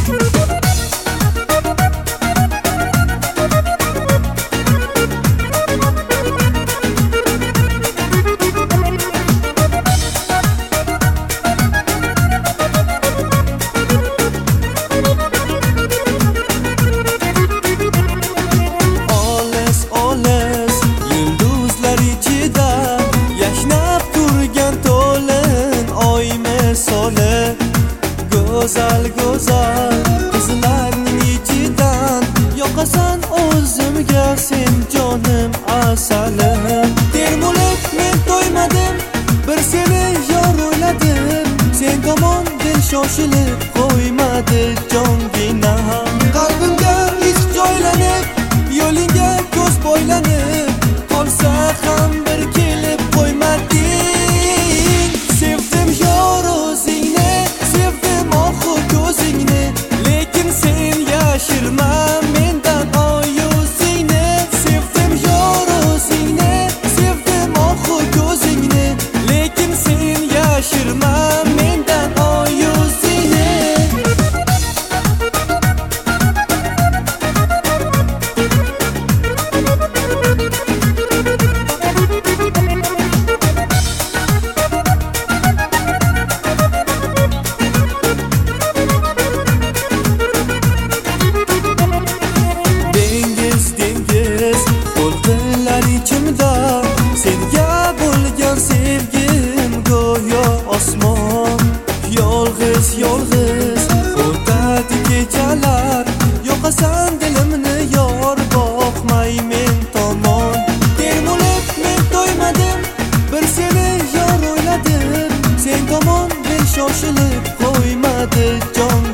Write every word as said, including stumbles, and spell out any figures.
Go'zal go'zal qizlarning ichidan yoqasan o'zimga sen jonim asalim. Termulib men to'ymadim, bir seni yor o'yladim. Sen tomon dil shoshilib qo'ymadi jongina. Qalbimga iz joylanib, yo'lingga ko'z bo'ylanib, qolsa ham bir kelib qo'ymading. Sevdim yor o'zingni, sevdim oxu ko'zingni, lekin sen yashirma mendan oy o'zingni. Sevdim yor o'zingni, sevdim oxu ko'zingni, lekin sen yashirma mendan oy o'zingni. Senga bo'lgan sevgim go'yo osmon. Yolg'iz yolg'iz o'tadi kechalar, yoqasan dilimni yor boqmay men tomon. Termulib men to'ymadim, bir seni yor o'yladim. Sen tomon men shoshilib qo'ymadi jon